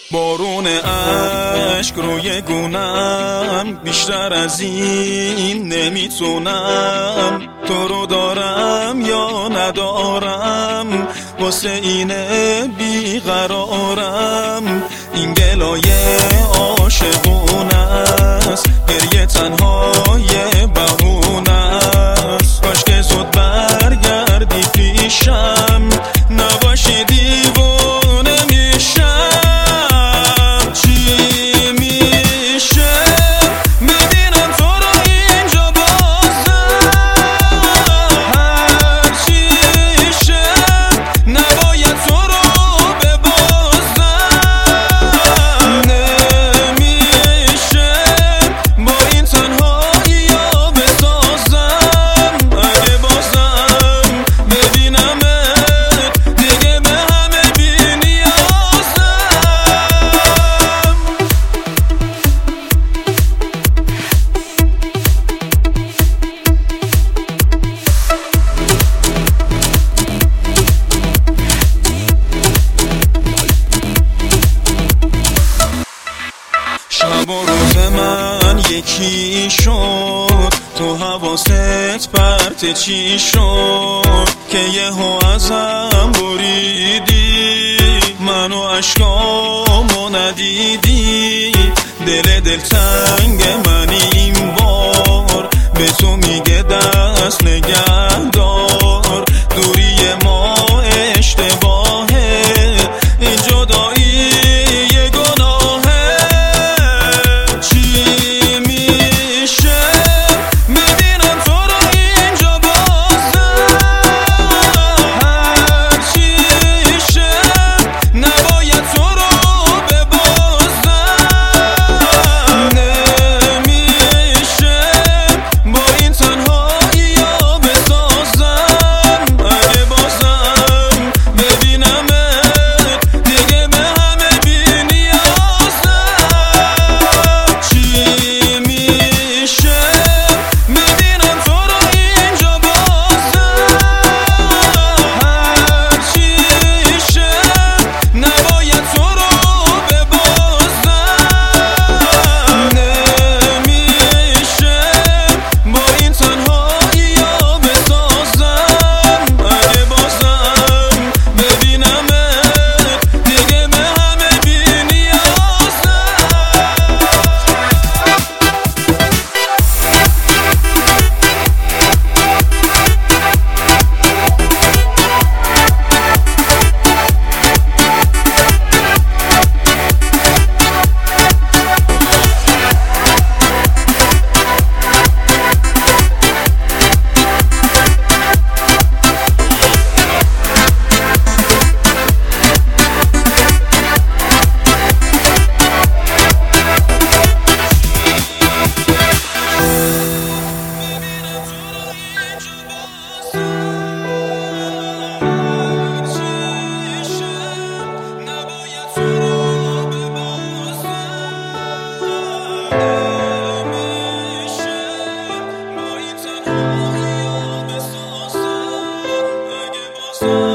بارون عشق روی گونم، بیشتر از این نمیتونم. تو رو دارم یا ندارم، واسه اینه بیقرارم. این گلای عاشقونه است، گریه تنهای بهونه است. کاش که زود برگردی پیشم، نباشی دیوونه میشم. شب و روز من یکی شد، تو حواست پرت چی شد که یهو ازم بریدی؟ منو اشکامو ندیدی؟ دلتنگ منی این بار، به تو میگه دست نگه دار. دوری ما اشتباهه، این جدایی So